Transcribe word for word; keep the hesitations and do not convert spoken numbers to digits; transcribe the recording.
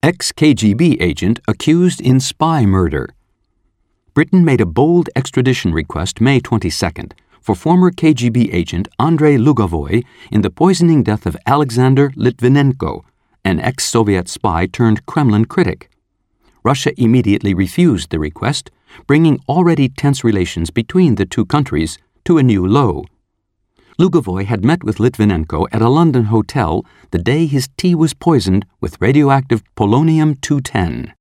Ex-K G B agent accused in spy murder. Britain made a bold extradition request May twenty-second for former K G B agent Andrei Lugovoy in the poisoning death of Alexander Litvinenko, an ex-Soviet spy turned Kremlin critic. Russia immediately refused the request, bringing already tense relations between the two countries to a new low. Lugovoy had met with Litvinenko at a London hotel the day his tea was poisoned with radioactive polonium two ten.